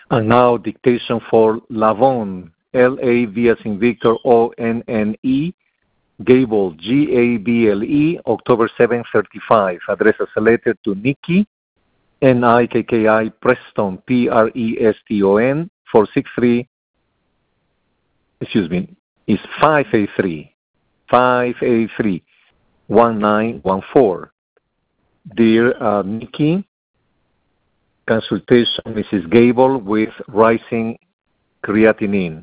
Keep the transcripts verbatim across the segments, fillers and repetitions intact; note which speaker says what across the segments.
Speaker 1: And now dictation for Lavonne, L A V as in Victor, O N N E, Gable, G A B L E, October seventh, thirty-five. Address as a letter to Nikki, N I K K I, Preston, P R E S T O N, four six three, excuse me, it's five eight three, five eight three, one nine one four. Dear uh, Nikki, consultation Missus Gable with rising creatinine.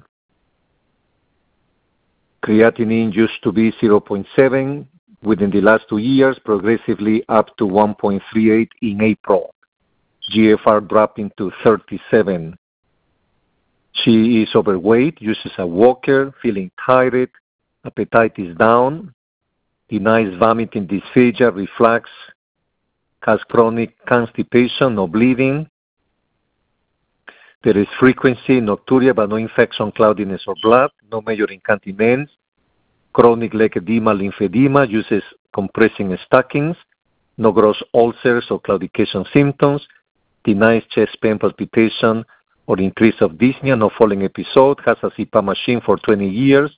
Speaker 1: Creatinine used to be zero point seven within the last two years, progressively up to one point three eight in April. G F R dropping to thirty-seven. She is overweight, uses a walker, feeling tired, appetite is down, denies vomiting, dysphagia, reflux, has chronic constipation, no bleeding. There is frequency, nocturia, but no infection, cloudiness, or blood, no major incontinence, chronic leg edema, lymphedema, uses compressing stockings, no gross ulcers or claudication symptoms, denies chest pain, palpitation, or increase of dyspnea, no falling episode, has a C PAP machine for twenty years,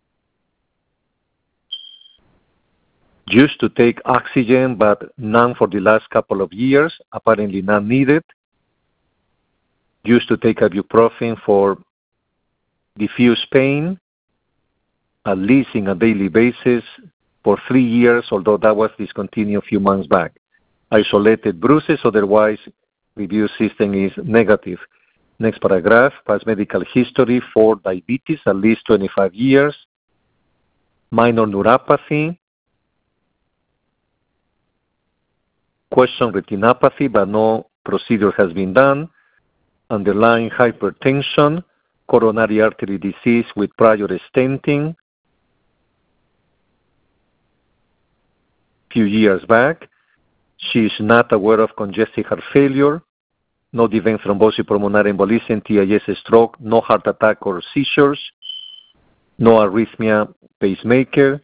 Speaker 1: used to take oxygen, but none for the last couple of years, apparently none needed. Used to take ibuprofen for diffuse pain, at least on a daily basis, for three years, although that was discontinued a few months back. Isolated bruises, otherwise review system is negative. Next paragraph, past medical history for diabetes, at least twenty-five years, minor neuropathy, question retinopathy, but no procedure has been done, underlying hypertension, coronary artery disease with prior stenting few years back. She is not aware of congestive heart failure, no deep vein thrombosis, pulmonary embolism, T I A, stroke, no heart attack or seizures, no arrhythmia, pacemaker.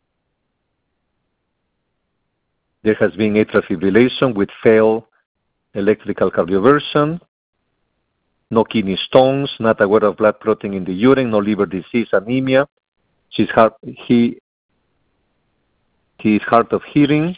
Speaker 1: There has been atrial fibrillation with failed electrical cardioversion, no kidney stones, not aware of blood clotting in the urine, no liver disease, anemia. She's hard, he, he is hard of hearing.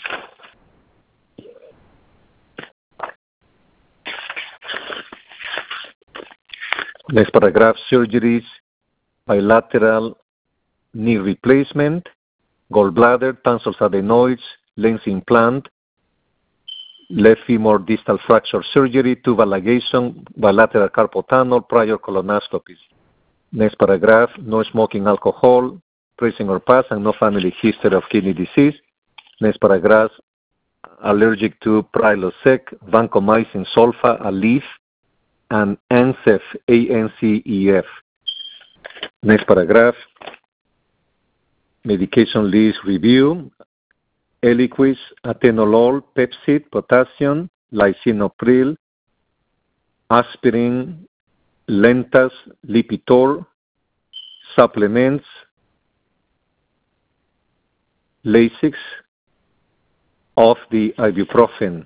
Speaker 1: Next paragraph, surgeries, bilateral knee replacement, gallbladder, tonsils, adenoids, lens implant, left femur distal fracture surgery, tubal ligation, bilateral carpal tunnel, prior colonoscopies. Next paragraph, no smoking, alcohol, tracing or past, and no family history of kidney disease. Next paragraph, allergic to Prilosec, vancomycin sulfa, Aleve, and A N C E F, A N C E F. Next paragraph, medication list review, Eliquis, atenolol, Pepcid, potassium, lisinopril, aspirin, Lentas, Lipitor, supplements, Lasix, of the ibuprofen.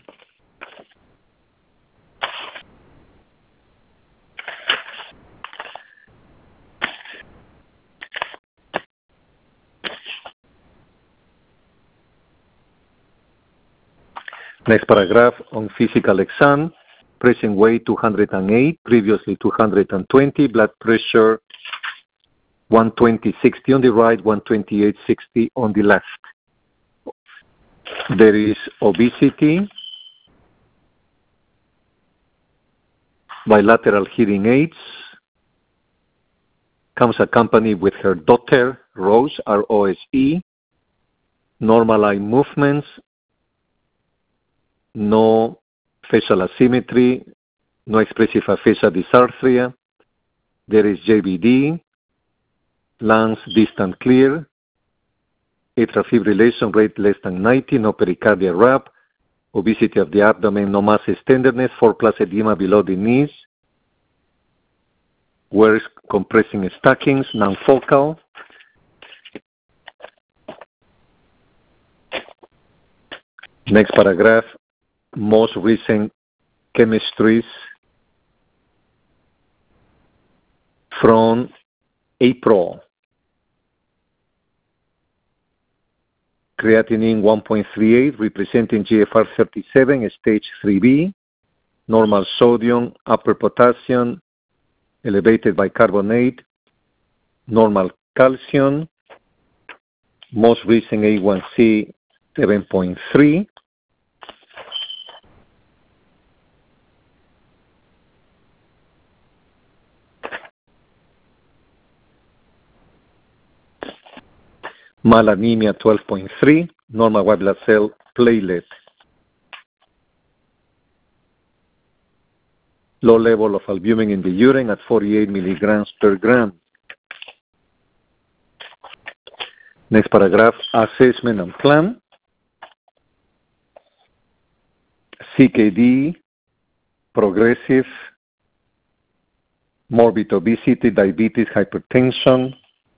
Speaker 1: Next paragraph on physical exam, present weight two hundred eight, previously two hundred twenty, blood pressure one twenty sixty on the right, one twenty-eight sixty on the left. There is obesity, bilateral hearing aids, comes accompanied with her daughter, Rose, R O S E, normal eye movements, no facial asymmetry, no expressive aphasia dysarthria. There is J B D, lungs distant clear, atrial fibrillation rate less than ninety, no pericardial rap, obesity of the abdomen, no masses tenderness, four plus edema below the knees, wears compressing stockings, non-focal. Next paragraph, most recent chemistries from April. Creatinine one point three eight, representing G F R thirty-seven, stage three B. Normal sodium, upper potassium, elevated bicarbonate, normal calcium, most recent A one C seven point three. Malanemia twelve point three, normal white blood cell platelet. Low level of albumin in the urine at forty-eight milligrams per gram. Next paragraph, assessment and plan. C K D, progressive, morbid obesity, diabetes, hypertension.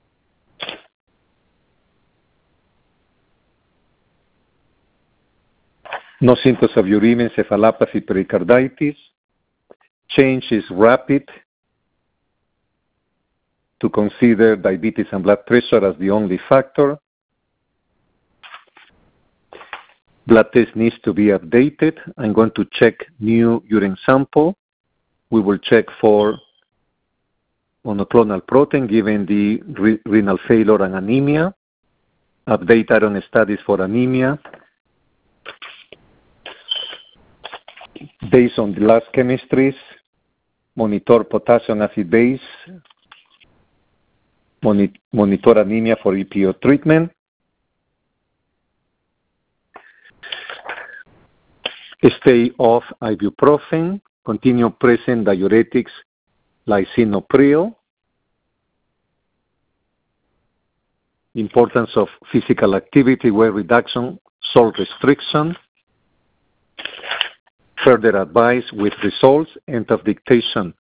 Speaker 1: No symptoms of uremia, encephalopathy, pericarditis. Change is rapid. To consider diabetes and blood pressure as the only factor. Blood test needs to be updated. I'm going to check new urine sample. We will check for monoclonal protein given the re- renal failure and anemia. Update iron studies for anemia. Based on the last chemistries, monitor potassium acid base, monitor anemia for E P O treatment. Stay off ibuprofen. Continue present diuretics, lisinopril. Importance of physical activity, weight reduction, salt restriction. Further advice with results, end of dictation.